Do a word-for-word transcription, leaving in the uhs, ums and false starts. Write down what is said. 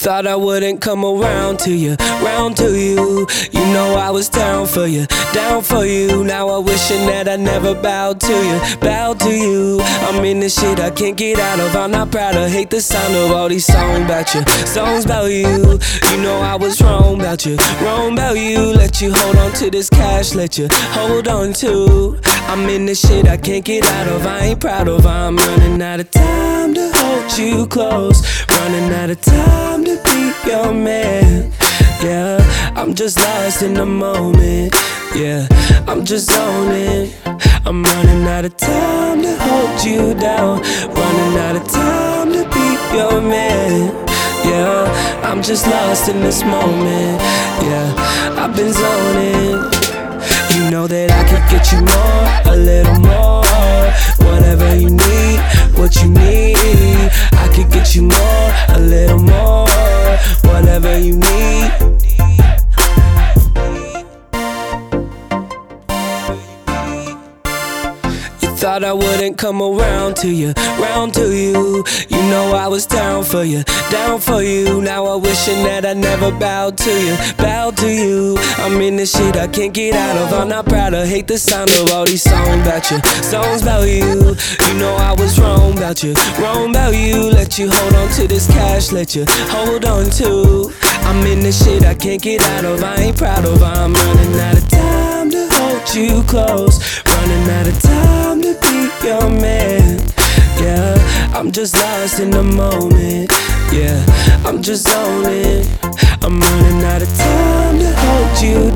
thought I wouldn't come around to you, round to you. You know I was down for you, down for you. Now I'm wishing that I never bowed to you, bowed to you. I'm in this shit I can't get out of. I'm not proud of, hate the sound of all these songs about you, songs about you. You know I was wrong about you, wrong about you. Let you hold on to this cash, let you hold on to. I'm in this shit I can't get out of. I ain't proud of. I'm running out of time to hold you close, running out of time to be your man. Yeah, I'm just lost in the moment. Yeah, I'm just zoning. I'm running out of time to hold you down, running out of time to be your man. Yeah, I'm just lost in this moment. Yeah, I've been zoning. You know that I could get you more, a little more. Whatever you need, what you need, I could get you more, a little more. Whatever you need. Thought I wouldn't come around to you, round to you. You know I was down for you, down for you. Now I'm wishing that I never bowed to you, bowed to you. I'm in this shit I can't get out of. I'm not proud of, hate the sound of all these songs about you, songs about you. You know I was wrong about you, wrong about you. Let you hold on to this cash, let you hold on to. I'm in this shit I can't get out of. I ain't proud of. I'm running out of time to hold you close, running out of time to be your man. Yeah, I'm just lost in the moment. Yeah, I'm just zoning. I'm running out of time to hold you